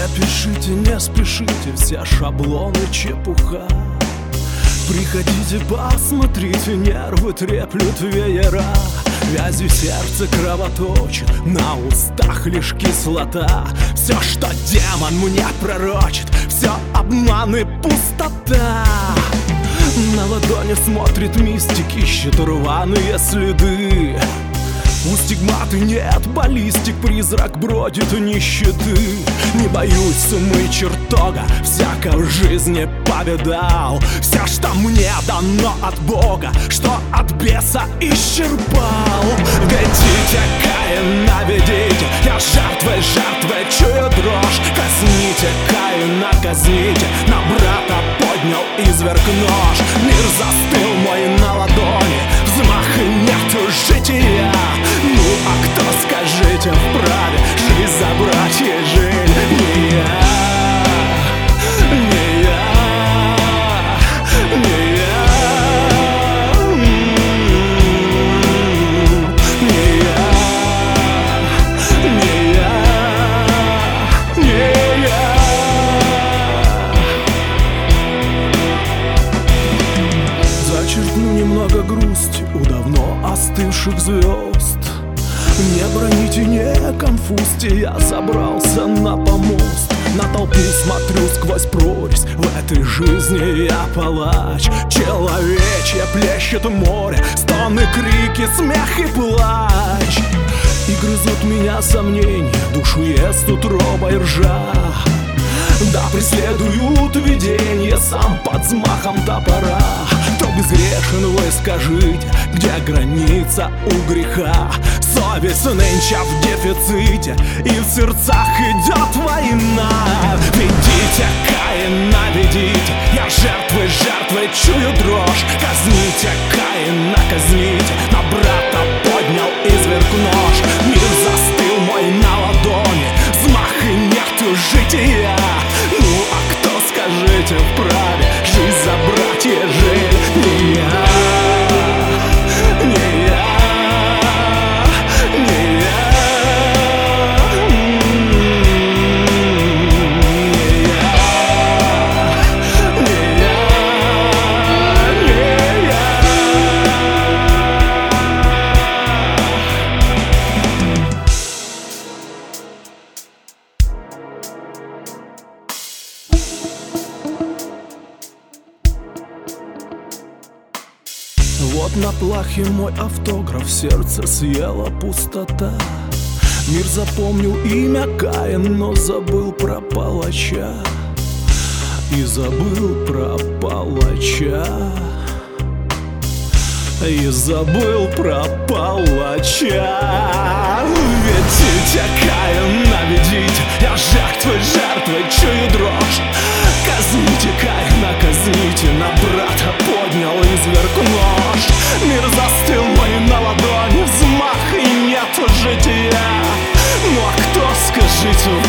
пишите, не спешите, все шаблоны чепуха. Приходите, посмотрите, нервы треплют веера. Вязью сердце кровоточит, на устах лишь кислота. Все, что демон мне пророчит, все обман и пустота. На ладони смотрит мистик, ищет рваные следы. У стигматы нет баллистик, призрак бродит нищеты. Не боюсь сумы чертога, всяко в жизни повидал. Все, что мне дано от Бога, что от беса исчерпал. Ведите, Каина, ведите, я жертвой чую дрожь. Казните, Каина, казните, на брата поднял изверг нож. Мир застыл мой на ладони, взмах и нету жития. Ну а кто, скажите, вправе жизнь забрать и жизнь? Не я, не я, не я, не я, не я, не я. Зачеркну немного грусти у давно остывших звезд. Не броните, не конфузьте, я собрался на помост. На толпу смотрю сквозь прорезь, в этой жизни я палач. Человечье плещет море, стоны, крики, смех и плач. И грызут меня сомнения, душу ест утроба и ржа. Да преследуют виденье сам под взмахом топора. Кто безгрешен, вы скажите, где граница у греха? Совесть нынче в дефиците, и в сердцах идет война. Ведите, Каина, ведите, я жертвой чую дрожь. Казните, Каина, казните, на брата поднял изверг нож. Мир застыл мой на ладони, взмах и нету жития. Ну а кто, скажите, вправе жизнь забрать и жить? Не я, не я, не я, не я, не я, не я. Вот на плахе мой автограф, сердце съела пустота. Мир запомнил имя Каин, но забыл про палача. И забыл про палача. И забыл про палача. Ведите, Каина, ведите, я жертвой чую дрожь. Казните, Каина, казните, на брата поднял изверг нож. Мир застыл мой на ладони, взмах и нету жития. Ну а кто, скажите,